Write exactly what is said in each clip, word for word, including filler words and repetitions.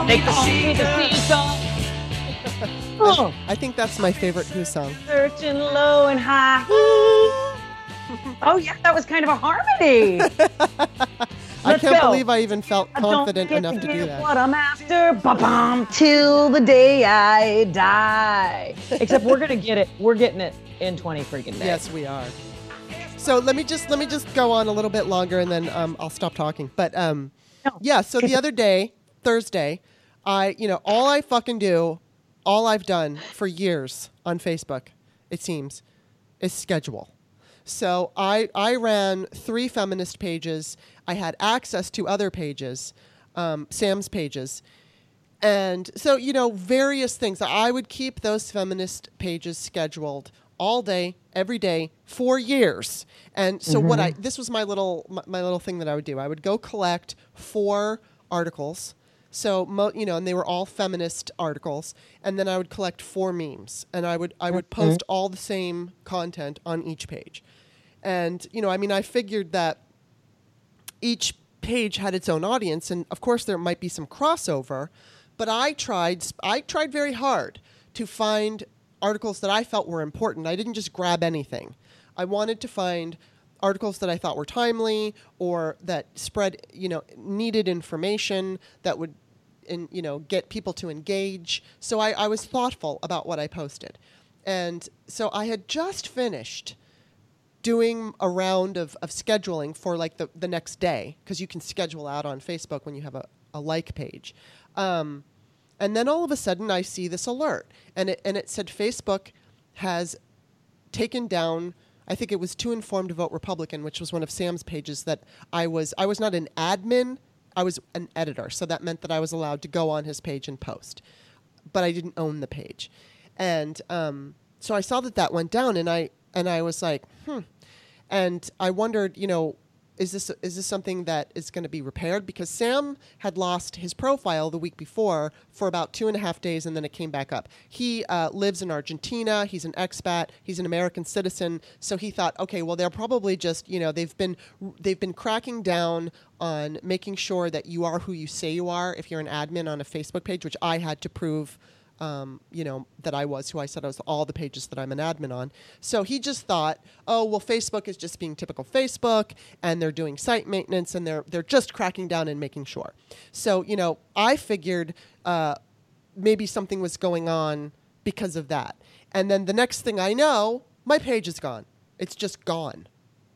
Take the sea, the sea song. I, I think that's my favorite Who song. Searching low and high. Oh yeah, that was kind of a harmony. I can't go. believe I even felt confident I don't get enough to, to get do that. What I'm after, ba-bum, till the day I die. Except we're gonna get it. We're getting it in twenty freaking days. Yes, we are. So let me just let me just go on a little bit longer, and then um, I'll stop talking. But um, No. yeah. So the other day, Thursday, I you know all I fucking do, all I've done for years on Facebook, it seems, is schedule. So I I ran three feminist pages. I had access to other pages, um, Sam's pages. And so, you know, various things. I would keep those feminist pages scheduled all day, every day, for years. And so mm-hmm. what I, this was my little, my, my little thing that I would do. I would go collect four articles. So, mo, you know, and they were all feminist articles. And then I would collect four memes. And I would, I would mm-hmm. post all the same content on each page. And, you know, I mean, I figured that each page had its own audience. And of course there might be some crossover. But I tried, I tried very hard to find articles that I felt were important. I didn't just grab anything. I wanted to find articles that I thought were timely or that spread, you know, needed information that would, in, you know, get people to engage. So I, I was thoughtful about what I posted. And so I had just finished doing a round of, of scheduling for like the, the next day, because you can schedule out on Facebook when you have a, a like page. Um, and then all of a sudden I see this alert, and it, and it said Facebook has taken down, I think it was Too Informed to Vote Republican, which was one of Sam's pages that I was, I was not an admin, I was an editor. So that meant that I was allowed to go on his page and post, but I didn't own the page. And, um, so I saw that that went down, and I, and I was like, hmm. And I wondered, you know, Is this is this something that is going to be repaired? Because Sam had lost his profile the week before for about two and a half days, and then it came back up. He uh, lives in Argentina. He's an expat. He's an American citizen. So he thought, okay, well, they're probably just, you know, they've been they've been cracking down on making sure that you are who you say you are if you're an admin on a Facebook page, which I had to prove. Um, you know, that I was who I said I was all the pages that I'm an admin on. So he just thought, oh, well, Facebook is just being typical Facebook, and they're doing site maintenance, and they're they're just cracking down and making sure. So, you know, I figured uh, maybe something was going on because of that. And then the next thing I know, my page is gone. It's just gone.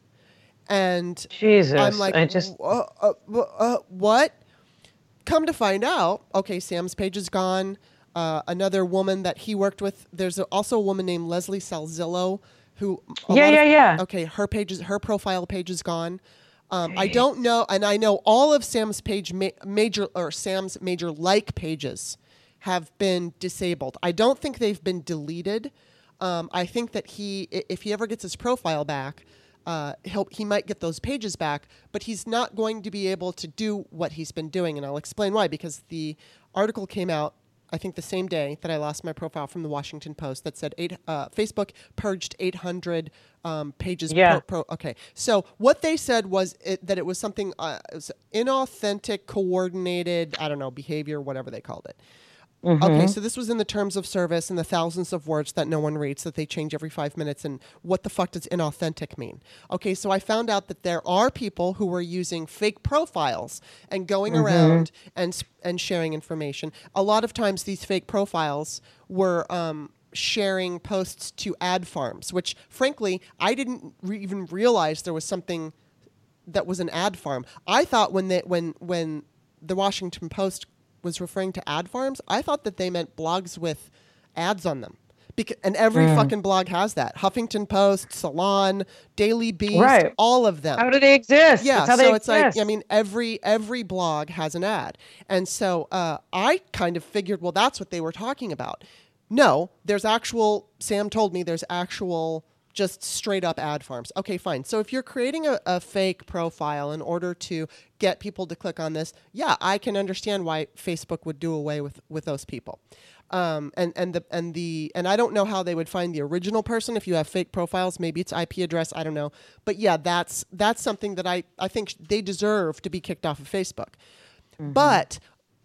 And Jesus, I'm like, I just uh, uh, uh, what? Come to find out, okay, Sam's page is gone. Uh, another woman that he worked with, there's a, also a woman named Leslie Salzillo who... Yeah, yeah, of, yeah. Okay, her page is, her profile page is gone. Um, I don't know, and I know all of Sam's page ma- major or Sam's major like pages have been disabled. I don't think they've been deleted. Um, I think that he, if he ever gets his profile back, uh, he'll, he might get those pages back, but he's not going to be able to do what he's been doing, and I'll explain why. Because the article came out, I think the same day that I lost my profile from the Washington Post, that said eight, uh, Facebook purged eight hundred um, pages. Yeah. Pro, pro, okay. So what they said was it, that it was something, uh, it was inauthentic, coordinated, I don't know, behavior, whatever they called it. Mm-hmm. Okay, so this was in the terms of service and the thousands of words that no one reads, that they change every five minutes. And what the fuck does inauthentic mean? Okay, so I found out that there are people who were using fake profiles and going mm-hmm. around and and sharing information. A lot of times these fake profiles were um, sharing posts to ad farms, which frankly, I didn't re- even realize there was something that was an ad farm. I thought when they, when when the Washington Post was referring to ad farms, I thought that they meant blogs with ads on them. Because, and every mm. fucking blog has that. Huffington Post, Salon, Daily Beast, right. all of them. How do they exist? Yeah, That's how so they it's exist. like, I mean, every every blog has an ad. And so uh, I kind of figured, well, that's what they were talking about. No, there's actual, Sam told me there's actual just straight up ad farms. Okay, fine. So if you're creating a, a fake profile in order to get people to click on this, yeah, I can understand why Facebook would do away with, with those people. Um, and, and the, and the, and I don't know how they would find the original person if you have fake profiles. Maybe it's I P address. I don't know. But yeah, that's, that's something that I, I think they deserve to be kicked off of Facebook. Mm-hmm. But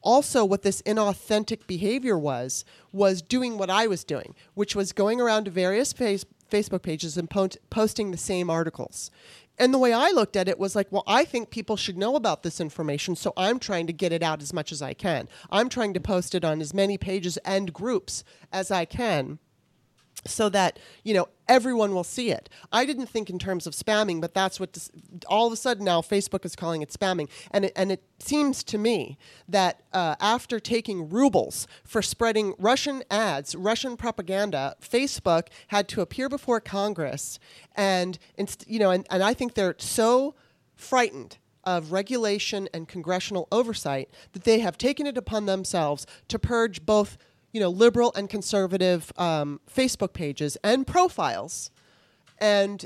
also what this inauthentic behavior was, was doing what I was doing, which was going around to various face- Facebook pages and po- posting the same articles. And the way I looked at it was like, well, I think people should know about this information, so I'm trying to get it out as much as I can. I'm trying to post it on as many pages and groups as I can so that, you know, everyone will see it. I didn't think in terms of spamming, but that's what this, all of a sudden now Facebook is calling it spamming. And it, and it seems to me that uh, after taking rubles for spreading Russian ads, Russian propaganda, Facebook had to appear before Congress. And, inst- you know, and, and I think they're so frightened of regulation and congressional oversight that they have taken it upon themselves to purge both, you know, liberal and conservative um, Facebook pages and profiles, and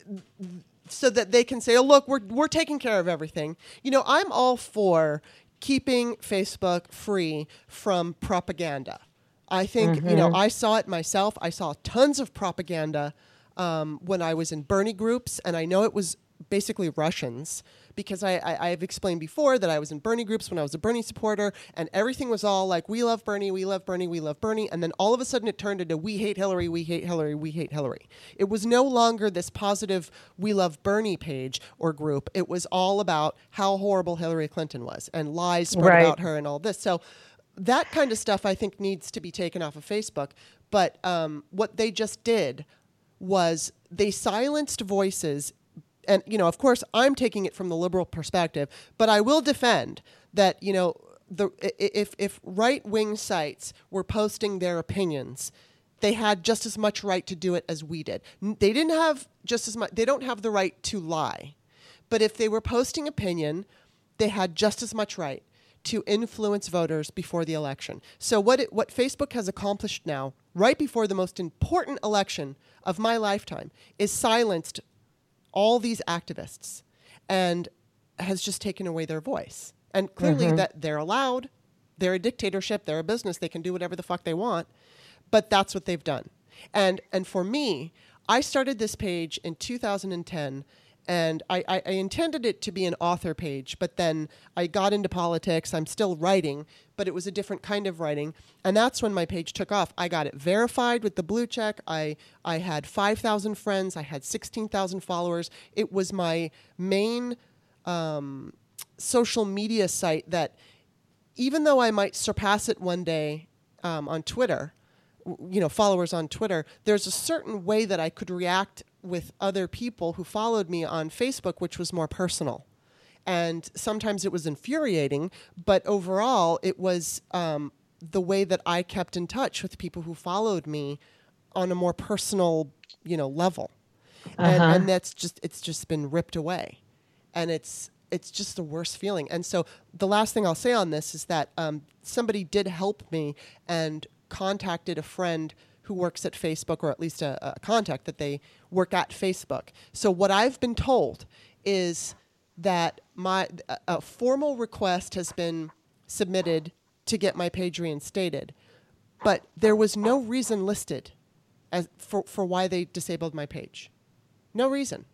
so that they can say, "Oh, look, we're we're taking care of everything." You know, I'm all for keeping Facebook free from propaganda. I think, mm-hmm. you know, I saw it myself. I saw tons of propaganda um, when I was in Bernie groups, and I know it was basically Russians, because I, I, I've explained before that I was in Bernie groups when I was a Bernie supporter, and everything was all like, we love Bernie, we love Bernie, we love Bernie. And then all of a sudden it turned into, we hate Hillary, we hate Hillary, we hate Hillary. It was no longer this positive, we love Bernie page or group. It was all about how horrible Hillary Clinton was and lies spread right. about her and all this. So that kind of stuff I think needs to be taken off of Facebook. But um, what they just did was they silenced voices. And, you know, of course, I'm taking it from the liberal perspective, but I will defend that, you know, the if if right-wing sites were posting their opinions, they had just as much right to do it as we did. They didn't have just as much, they don't have the right to lie. But if they were posting opinion, they had just as much right to influence voters before the election. So what it, what Facebook has accomplished now, right before the most important election of my lifetime, is silenced all these activists and has just taken away their voice. And clearly mm-hmm. that they're allowed. They're a dictatorship. They're a business. They can do whatever the fuck they want. But that's what they've done. And and for me, I started this page in two thousand ten, and I, I, I intended it to be an author page, but then I got into politics. I'm still writing, but it was a different kind of writing. And that's when my page took off. I got it verified with the blue check. I, I had five thousand friends. I had sixteen thousand followers. It was my main um, social media site that, even though I might surpass it one day um, on Twitter, you know, followers on Twitter, there's a certain way that I could react with other people who followed me on Facebook, which was more personal. And sometimes it was infuriating, but overall it was um, the way that I kept in touch with people who followed me on a more personal, you know, level. Uh-huh. And, and that's just, it's just been ripped away. And it's, it's just the worst feeling. And so the last thing I'll say on this is that um, somebody did help me and contacted a friend who works at Facebook, or at least a, a contact that they work at Facebook. So what I've been told is that my a, a formal request has been submitted to get my page reinstated, but there was no reason listed as for, for why they disabled my page. No reason.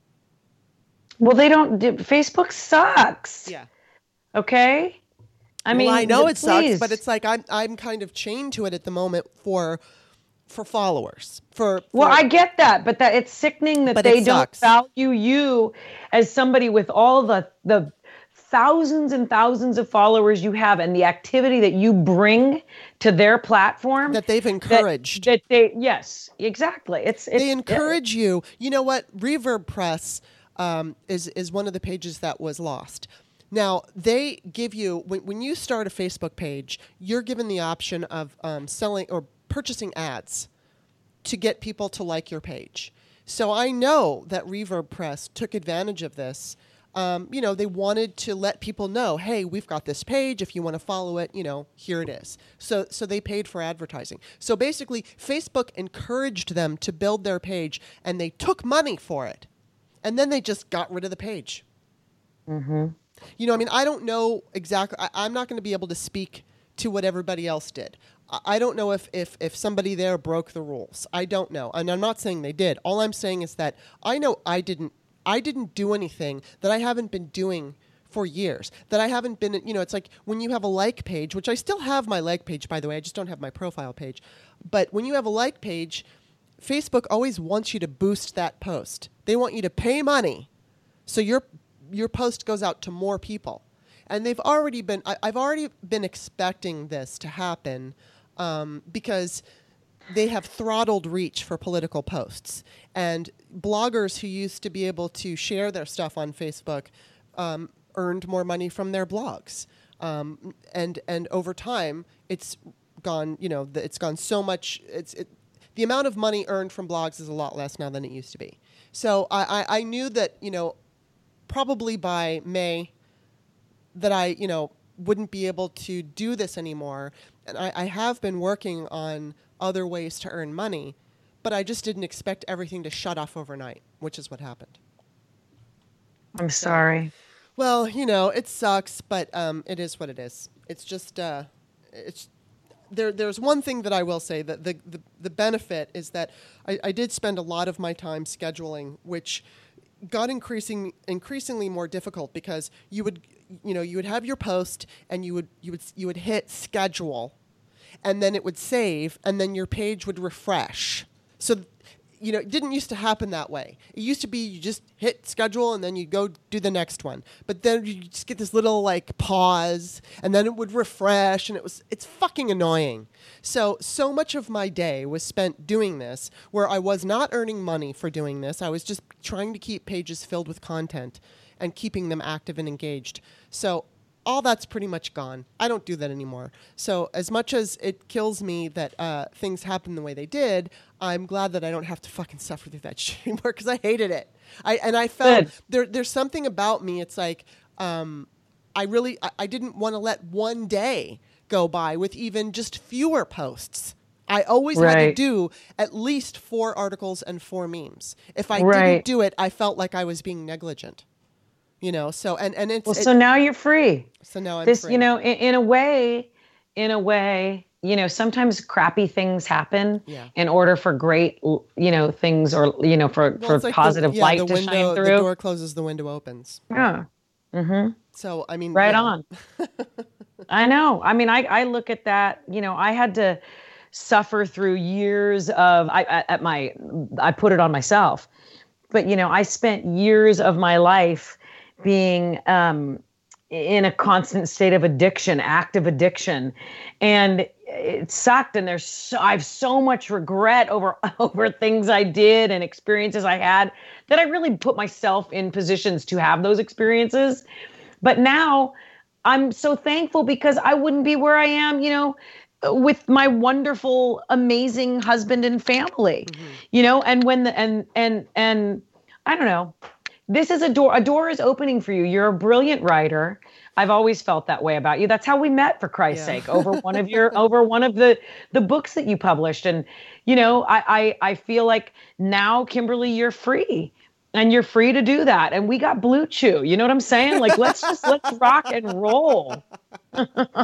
Well, they don't. Facebook sucks. Yeah. Okay. I mean, well, I know it please. sucks, but it's like I'm I'm kind of chained to it at the moment for for followers. For, for well, I get that, but that it's sickening that they don't value you as somebody with all the the thousands and thousands of followers you have and the activity that you bring to their platform that they've encouraged. That, that they yes, exactly. It's, it's they encourage it, you. You know what? Reverb Press um, is is one of the pages that was lost. Now, they give you, when, when you start a Facebook page, you're given the option of um, selling or purchasing ads to get people to like your page. So I know that Reverb Press took advantage of this. Um, you know, they wanted to let people know, hey, we've got this page. If you want to follow it, you know, here it is. So, so they paid for advertising. So basically, Facebook encouraged them to build their page, and they took money for it. And then they just got rid of the page. Mm-hmm. You know, I mean, I don't know exactly. I, I'm not going to be able to speak to what everybody else did. I, I don't know if, if, if somebody there broke the rules. I don't know. And I'm not saying they did. All I'm saying is that I know I didn't I didn't do anything that I haven't been doing for years that I haven't been, you know, it's like when you have a like page, which I still have my like page, by the way, I just don't have my profile page. But when you have a like page, Facebook always wants you to boost that post. They want you to pay money so your your post goes out to more people. And they've already been, I, I've already been expecting this to happen um, because they have throttled reach for political posts. And bloggers who used to be able to share their stuff on Facebook um, earned more money from their blogs. Um, and and over time, it's gone, you know, the, it's gone so much, it's it, the amount of money earned from blogs is a lot less now than it used to be. So I, I, I knew that, you know, probably by May that I, you know, wouldn't be able to do this anymore. And I, I have been working on other ways to earn money, but I just didn't expect everything to shut off overnight, which is what happened. I'm sorry. So, well, you know, it sucks, but um, it is what it is. It's just, uh, it's there. There's one thing that I will say, that the, the, the benefit is that I, I did spend a lot of my time scheduling, which got increasing increasingly more difficult because you would, you know, you would have your post and you would you would you would hit schedule, and then it would save, and then your page would refresh. So, you know, it didn't used to happen that way. It used to be you just hit schedule and then you go do the next one. But then you just get this little like pause, and then it would refresh, and it was it's fucking annoying. So so much of my day was spent doing this, where I was not earning money for doing this. I was just trying to keep pages filled with content and keeping them active and engaged. So all that's pretty much gone. I don't do that anymore. So as much as it kills me that uh, things happen the way they did, I'm glad that I don't have to fucking suffer through that shit anymore, because I hated it. I and I felt Good. there there's something about me. It's like um, I really I, I didn't want to let one day go by with even just fewer posts. I always right. had to do at least four articles and four memes. If I right. didn't do it, I felt like I was being negligent. You know, so and and it's well. It, so now you're free. So now I'm this, free. You know, in, in a way, in a way, you know, sometimes crappy things happen yeah. in order for great, you know, things, or you know, for well, for like positive the, yeah, light the to window, shine through. The door closes, the window opens. Yeah. Mm-hmm. So I mean, right yeah. on. I know. I mean, I I look at that. You know, I had to suffer through years of I at my I put it on myself, but you know, I spent years of my life being um, in a constant state of addiction, active addiction. And it sucked. And there's so, I have so much regret over, over things I did and experiences I had, that I really put myself in positions to have those experiences. But now I'm so thankful, because I wouldn't be where I am, you know, with my wonderful, amazing husband and family, mm-hmm. you know, and when the, and, and, and I don't know, this is a door, a door is opening for you. You're a brilliant writer. I've always felt that way about you. That's how we met, for Christ's yeah. sake, over one of your, over one of the, the books that you published. And, you know, I, I, I feel like now, Kimberly, you're free, and you're free to do that. And we got Blue Chew. You know what I'm saying? Like, let's just, let's rock and roll. Oh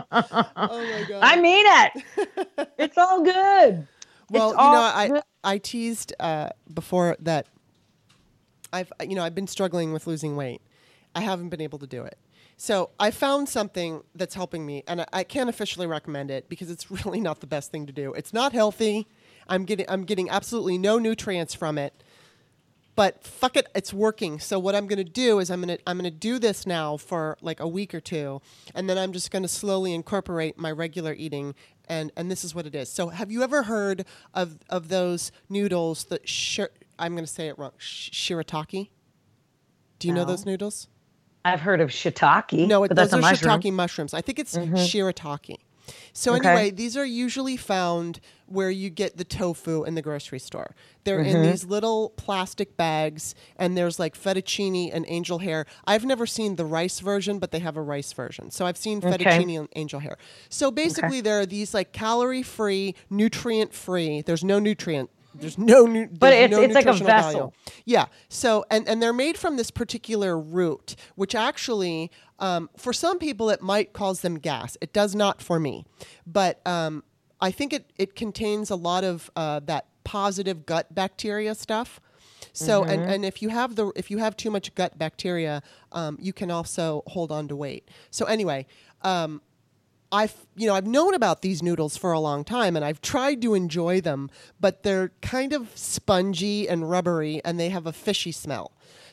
my God. I mean it. It's all good. Well, it's you know, I, good. I teased uh, before that I've, you know, I've been struggling with losing weight. I haven't been able to do it. So I found something that's helping me, and I, I can't officially recommend it because it's really not the best thing to do. It's not healthy. I'm getting, I'm getting absolutely no nutrients from it, but fuck it, it's working. So what I'm going to do is I'm going to, I'm going to do this now for like a week or two, and then I'm just going to slowly incorporate my regular eating. And, and this is what it is. So have you ever heard of, of those noodles that shir- I'm going to say it wrong. Sh- shirataki. Do you no. know those noodles? I've heard of shiitake. No, it, but those that's a are mushroom. shiitake mushrooms. I think it's mm-hmm. shirataki. So okay. anyway, these are usually found where you get the tofu in the grocery store. They're mm-hmm. in these little plastic bags, and there's like fettuccine and angel hair. I've never seen the rice version, but they have a rice version. So I've seen okay. fettuccine and angel hair. So basically, okay. there are these like calorie-free, nutrient-free. There's no nutrient. There's no, nu- there's but it's no it's like a nutritional vessel. value. Yeah. So and and they're made from this particular root, which actually, um, for some people, it might cause them gas. It does not for me, but um, I think it it contains a lot of uh, that positive gut bacteria stuff. So, mm-hmm. and, and if you have the if you have too much gut bacteria, um, you can also hold on to weight. So anyway, um, I've you know I've known about these noodles for a long time, and I've tried to enjoy them, but they're kind of spongy and rubbery, and they have a fishy smell.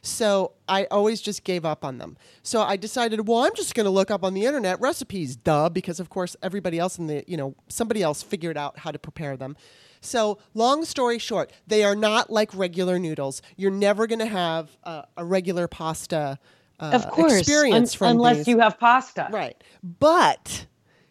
So I always just gave up on them. So I decided, well, I'm just going to look up on the internet recipes, duh, because of course everybody else in the, you know, somebody else figured out how to prepare them. So long story short, they are not like regular noodles. You're never going to have uh, a regular pasta uh, of course, experience un- from unless these. you have pasta. Right. But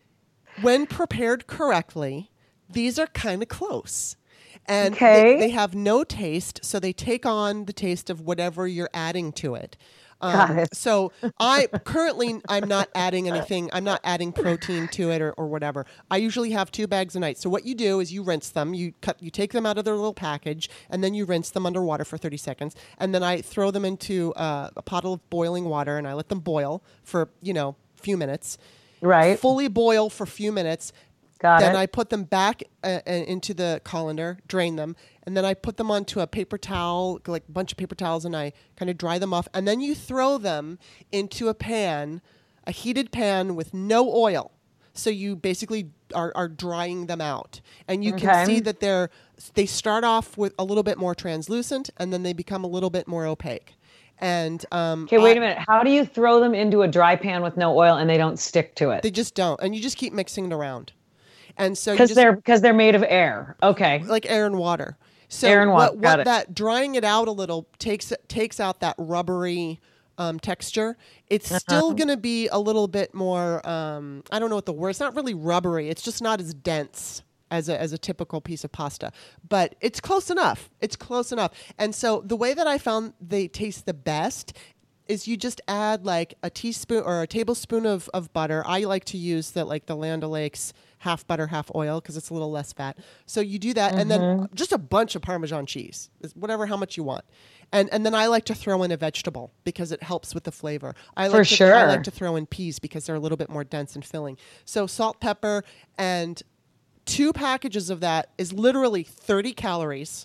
when prepared correctly, these are kind of close. And okay. they, they have no taste, so they take on the taste of whatever you're adding to it. Um, Got it. So I currently I'm not adding anything. I'm not adding protein to it or, or whatever. I usually have two bags a night. So what you do is you rinse them. You cut. You take them out of their little package, and then you rinse them under water for thirty seconds. And then I throw them into uh, a pot of boiling water, and I let them boil for you know a few minutes. Right. Fully boil for a few minutes. Got then it. I put them back uh, into the colander, drain them, and then I put them onto a paper towel, like a bunch of paper towels, and I kind of dry them off. And then you throw them into a pan, a heated pan with no oil. So you basically are, are drying them out. And you okay. can see that they're they start off with a little bit more translucent, and then they become a little bit more opaque. And um, okay, wait I, a minute. How do you throw them into a dry pan with no oil and they don't stick to it? They just don't. And you just keep mixing it around. And so because they're because they're made of air, okay, like air and water. So air and water. what, Got what it. that drying it out a little takes takes out that rubbery um, texture. It's uh-huh. still going to be a little bit more. Um, I don't know what the word. It's not really rubbery. It's just not as dense as a as a typical piece of pasta, but it's close enough. It's close enough. And so the way that I found they taste the best is you just add like a teaspoon or a tablespoon of, of butter. I like to use the like the Land O'Lakes half butter, half oil because it's a little less fat. So you do that, mm-hmm. and then just a bunch of Parmesan cheese, whatever how much you want. And and then I like to throw in a vegetable because it helps with the flavor. I like For to, sure. I like to throw in peas because they're a little bit more dense and filling. So salt, pepper, and two packages of that is literally thirty calories.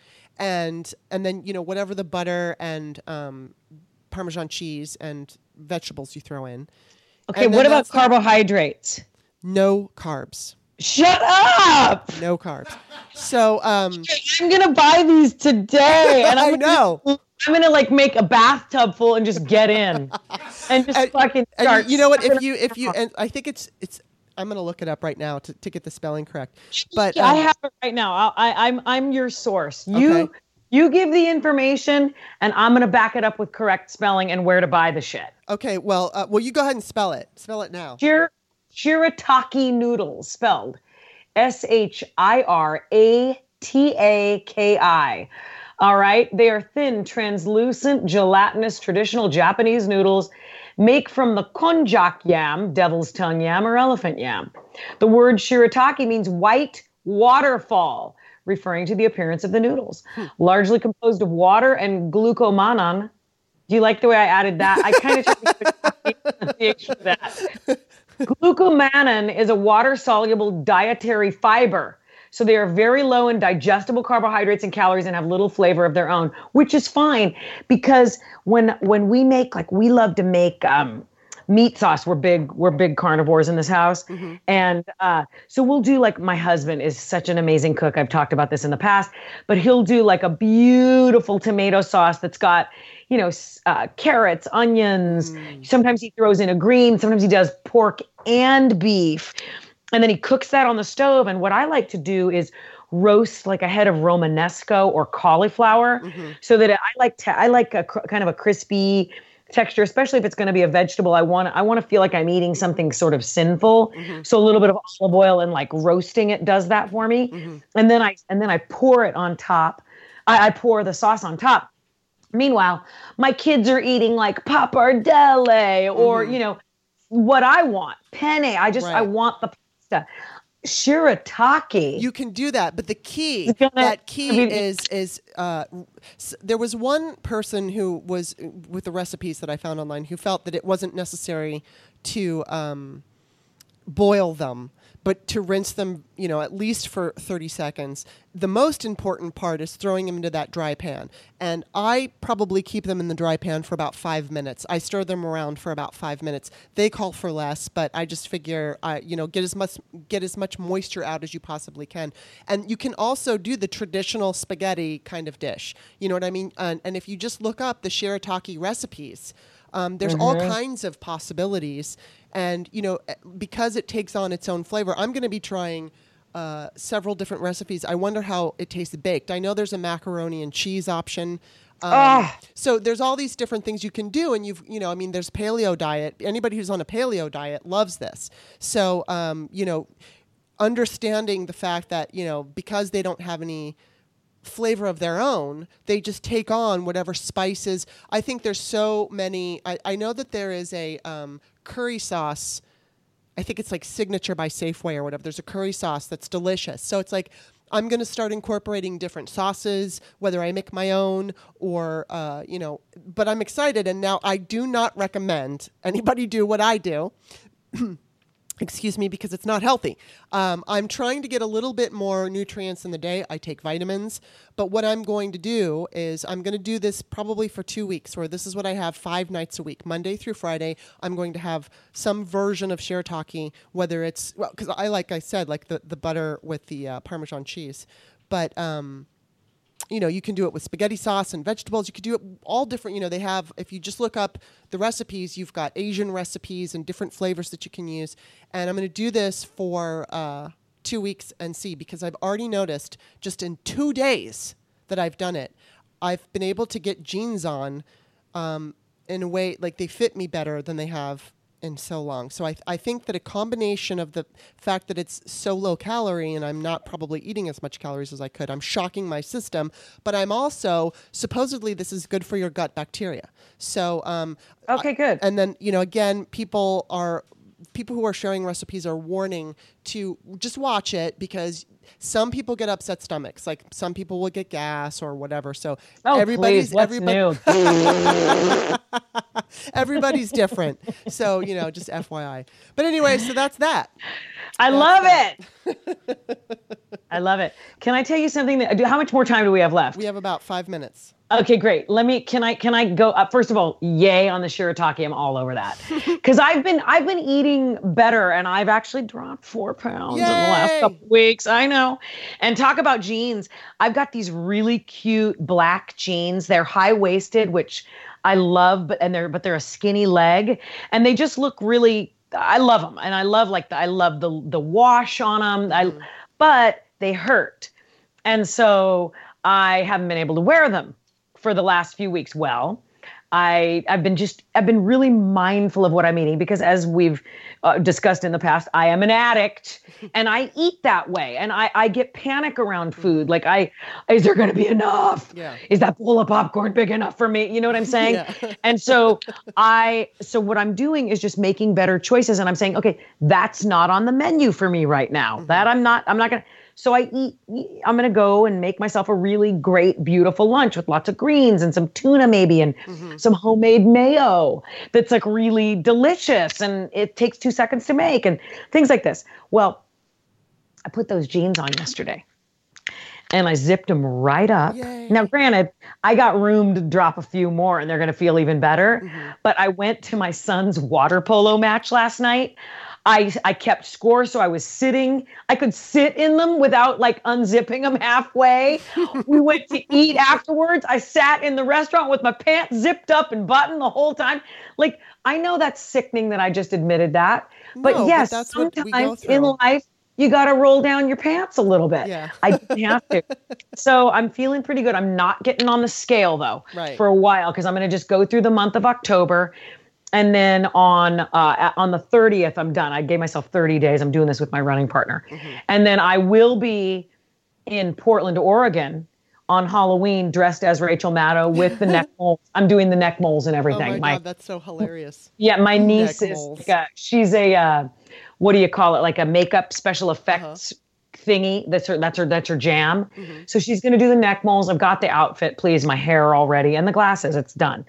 And and then, you know, whatever the butter and um, Parmesan cheese and vegetables you throw in. Okay, what about carbohydrates? No carbs. Shut up! No carbs. So um, I'm gonna buy these today, and I'm I know. Gonna, I'm gonna like make a bathtub full and just get in, and just and, fucking start. And you know what? If you if you and I think it's it's. I'm gonna look it up right now to, to get the spelling correct. But um, I have it right now. I, I, I'm I'm your source. You okay. you give the information, and I'm gonna back it up with correct spelling and where to buy the shit. Okay. Well, uh, well, you go ahead and spell it. Spell it now. Shir- Shirataki noodles, spelled S H I R A T A K I. All right. They are thin, translucent, gelatinous, traditional Japanese noodles make from the konjac yam, devil's tongue yam, or elephant yam. The word shirataki means white waterfall, referring to the appearance of the noodles. Hmm. Largely composed of water and glucomannan. Do you like the way I added that? I kind of tried to pronunciation of that. Glucomannan is a water-soluble dietary fiber. So they are very low in digestible carbohydrates and calories and have little flavor of their own, which is fine because when when we make, like we love to make um, meat sauce. We're big, we're big carnivores in this house. Mm-hmm. And uh, so we'll do like, my husband is such an amazing cook. I've talked about this in the past, but he'll do like a beautiful tomato sauce that's got, you know, uh, carrots, onions. Mm. Sometimes he throws in a green. Sometimes he does pork and beef. And then he cooks that on the stove. And what I like to do is roast like a head of Romanesco or cauliflower, mm-hmm. so that I like to, I like a cr- kind of a crispy texture, especially if it's going to be a vegetable. I want I want to feel like I'm eating something sort of sinful. Mm-hmm. So a little bit of olive oil and like roasting it does that for me. Mm-hmm. And then I and then I pour it on top. I, I pour the sauce on top. Meanwhile, my kids are eating like pappardelle or, mm-hmm. you know, what I want, penne. I just, right. I want the pasta. Shirataki. You can do that, but the key, gonna, that key I mean, is, is uh, there was one person who was, with the recipes that I found online, who felt that it wasn't necessary to um, boil them, but to rinse them, you know, at least for thirty seconds. the most important part is throwing them into that dry pan. And I probably keep them in the dry pan for about five minutes. I stir them around for about five minutes. They call for less, but I just figure, uh, you know, get as much get as much moisture out as you possibly can. And you can also do the traditional spaghetti kind of dish. You know what I mean? And, and if you just look up the shirataki recipes, um, there's mm-hmm. all kinds of possibilities. And, you know, because it takes on its own flavor, I'm going to be trying Uh, several different recipes. I wonder how it tastes baked. I know there's a macaroni and cheese option. Um, ah. So there's all these different things you can do. And you've, you know, I mean, there's paleo diet. Anybody who's on a paleo diet loves this. So, um, you know, understanding the fact that, you know, because they don't have any flavor of their own, they just take on whatever spices. I think there's so many. I, I know that there is a um, curry sauce. I think it's like Signature by Safeway or whatever. There's a curry sauce that's delicious. So it's like, I'm going to start incorporating different sauces, whether I make my own or, uh, you know, but I'm excited. And now I do not recommend anybody do what I do. Excuse me, because it's not healthy. Um, I'm trying to get a little bit more nutrients in the day. I take vitamins. But what I'm going to do is I'm going to do this probably for two weeks, where this is what I have five nights a week. Monday through Friday, I'm going to have some version of shirataki, whether it's, well, because I, like I said, like the, the butter with the uh, Parmesan cheese. But, um, you know, you can do it with spaghetti sauce and vegetables. You could do it all different. You know, they have, if you just look up the recipes, you've got Asian recipes and different flavors that you can use. And I'm going to do this for uh, two weeks and see, because I've already noticed just in two days that I've done it, I've been able to get jeans on um, in a way, like they fit me better than they have in so long. So I, th- I think that a combination of the fact that it's so low calorie and I'm not probably eating as much calories as I could, I'm shocking my system, but I'm also, supposedly this is good for your gut bacteria. So, um, okay, good. I, and then, you know, again, people are, people who are sharing recipes are warning to just watch it, because some people get upset stomachs. Like some people will get gas or whatever. So oh, everybody's please, what's everybody, new? everybody's different. So, you know, just F Y I. But anyway, so that's that. I that's love that. it. I love it. Can I tell you something? That, how much more time do we have left? We have about five minutes. Okay, great. Let me, can I, can I go up? First of all, yay on the shirataki. I'm all over that. Cause I've been, I've been eating better, and I've actually dropped four pounds yay! In the last couple weeks. I know. And talk about jeans. I've got these really cute black jeans. They're high waisted, which I love, but, and they're, but they're a skinny leg, and they just look really, I love them. And I love like the, I love the, the wash on them. Mm. I, but they hurt. And so I haven't been able to wear them for the last few weeks. Well, I, I've been just, I've been really mindful of what I'm eating, because as we've uh, discussed in the past, I am an addict and I eat that way. And I, I get panic around food. Like I, is there going to be enough? Yeah. Is that bowl of popcorn big enough for me? You know what I'm saying? Yeah. And so I, so what I'm doing is just making better choices. And I'm saying, okay, that's not on the menu for me right now. Mm-hmm. That I'm not, I'm not going to. So I eat, I'm going to go and make myself a really great, beautiful lunch with lots of greens and some tuna maybe, and mm-hmm. some homemade mayo that's like really delicious, and it takes two seconds to make and things like this. Well, I put those jeans on yesterday and I zipped them right up. Yay. Now, granted, I got room to drop a few more and they're going to feel even better. Mm-hmm. But I went to my son's water polo match last night. I, I kept score, so I was sitting. I could sit in them without like unzipping them halfway. We went to eat afterwards. I sat in the restaurant with my pants zipped up and buttoned the whole time. Like, I know that's sickening that I just admitted that. But no, yes, but that's sometimes what we go through. In life, you got to roll down your pants a little bit. Yeah. I didn't have to. So I'm feeling pretty good. I'm not getting on the scale, though, right. for a while, because I'm going to just go through the month of October. And then on uh, on the thirtieth, I'm done. I gave myself thirty days. I'm doing this with my running partner. Mm-hmm. And then I will be in Portland, Oregon on Halloween dressed as Rachel Maddow with the neck moles. I'm doing the neck moles and everything. Oh my, my God, that's so hilarious. Yeah, my niece neck is, like a, she's a, uh, what do you call it? Like a makeup special effects uh-huh. thingy. That's her, that's her, that's her jam. Mm-hmm. So she's going to do the neck moles. I've got the outfit, please, my hair already, and the glasses. It's done.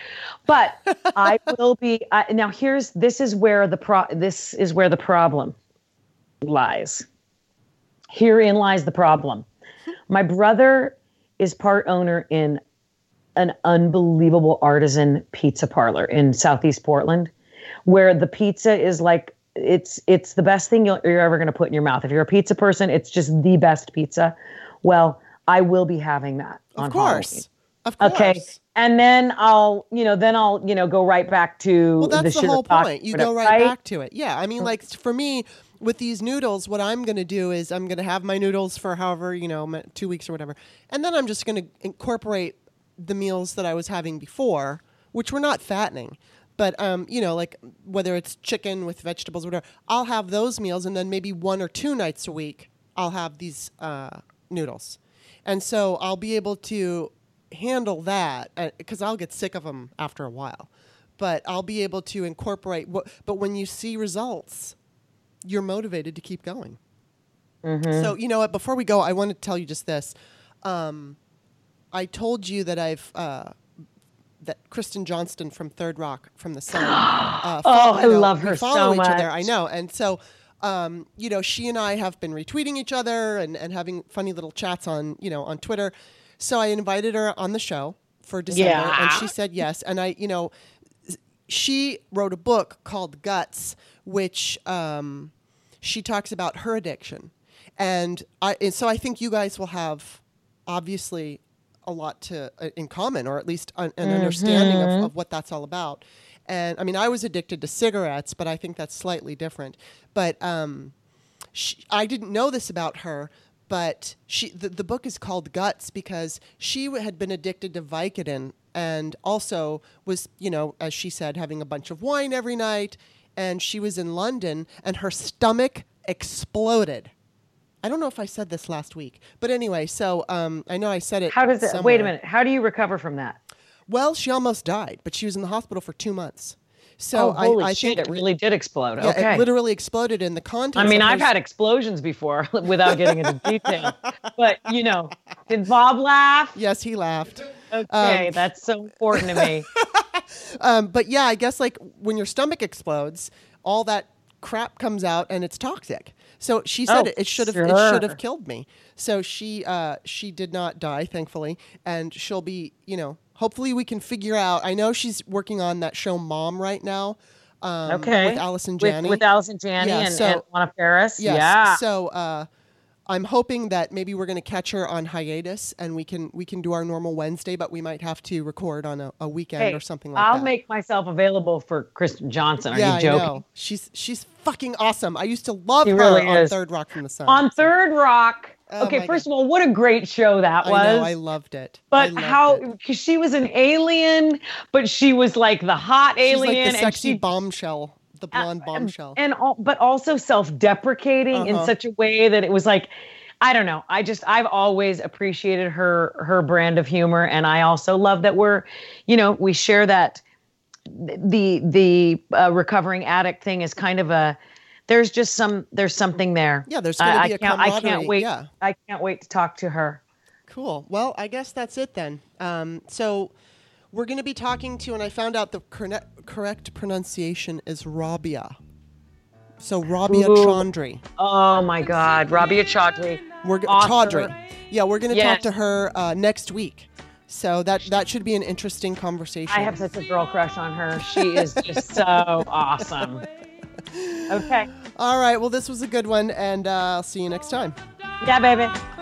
But I will be uh, now. Here's this is where the pro. This is where the problem lies. Herein lies the problem. My brother is part owner in an unbelievable artisan pizza parlor in Southeast Portland, where the pizza is like, it's it's the best thing you'll, you're ever going to put in your mouth. If you're a pizza person, it's just the best pizza. Well, I will be having that on Of course. Halloween. Of course. Okay. And then I'll, you know, then I'll, you know, go right back to well, that's the, the whole point. You whatever, go right, right back to it. Yeah. I mean, like for me, with these noodles, what I'm going to do is I'm going to have my noodles for however, you know, two weeks or whatever. And then I'm just going to incorporate the meals that I was having before, which were not fattening. But, um, you know, like whether it's chicken with vegetables or whatever, I'll have those meals. And then maybe one or two nights a week, I'll have these uh, noodles. And so I'll be able to handle that because uh, I'll get sick of them after a while. But I'll be able to incorporate. What, but when you see results, you're motivated to keep going. Mm-hmm. So, you know what? Before we go, I want to tell you just this. Um, I told you that I've uh, that Kristen Johnston from Third Rock from the Sun. Uh, oh, follow, I you know, love her we follow so each much. Other. I know, and so. Um, you know, she and I have been retweeting each other and, and having funny little chats on, you know, on Twitter. So I invited her on the show for December yeah. and she said yes. And I, you know, she wrote a book called Guts, which um, she talks about her addiction. And, I, and so I think you guys will have obviously a lot to uh, in common, or at least an, an mm-hmm. understanding of, of what that's all about. And I mean, I was addicted to cigarettes, but I think that's slightly different. But um, she, I didn't know this about her, but she the, the book is called Guts because she had been addicted to Vicodin and also was, you know, as she said, having a bunch of wine every night. And she was in London and her stomach exploded. I don't know if I said this last week, but anyway, so um, I know I said it. How does it, somewhere. wait a minute. How do you recover from that? Well, she almost died, but she was in the hospital for two months. So oh, holy I, I shit, think it really did explode. Yeah, okay. It literally exploded in the contents. I mean, of I've her... had explosions before without getting into detail. But, you know, did Bob laugh? Yes, he laughed. Okay, um, that's so important to me. um, but yeah, I guess like when your stomach explodes, all that crap comes out and it's toxic. So she said oh, it, it should have sure. it should have killed me. So she uh, she did not die, thankfully, and she'll be, you know, hopefully we can figure out. I know she's working on that show Mom right now. Um, okay. With Allison Janney. With, with Allison Janney yeah, and, so, and Anna Faris. Yes, yeah. So uh, I'm hoping that maybe we're going to catch her on hiatus and we can we can do our normal Wednesday, but we might have to record on a, a weekend hey, or something like I'll that. I'll make myself available for Kristen Johnson. Are yeah, you joking? I know. She's she's fucking awesome. I used to love she her really on is. Third Rock from the Sun. On Third Rock. Oh okay, first God. of all, what a great show that was. I know, I loved it. But loved how, it. because she was an alien, but she was like the hot She's alien. like the sexy and she, bombshell, the blonde uh, bombshell. And, and but also self-deprecating uh-huh. in such a way that it was like, I don't know. I just, I've always appreciated her, her brand of humor. And I also love that we're, you know, we share that the, the uh, recovering addict thing is kind of a, there's just some, there's something there. Yeah, there's going to be I, a can't, I camaraderie. can't wait. Yeah. I can't wait to talk to her. Cool. Well, I guess that's it then. Um, so we're going to be talking to, and I found out the correct, correct pronunciation is Rabia. So Rabia Ooh. Chaudhry. Oh my God, Rabia Chaudhry. We're g- Chaudhry. Yeah, we're going to yes. talk to her uh, next week. So that that should be an interesting conversation. I have such a girl crush on her. She is just so awesome. Okay. All right. Well, this was a good one, and uh, I'll see you next time. Yeah, baby.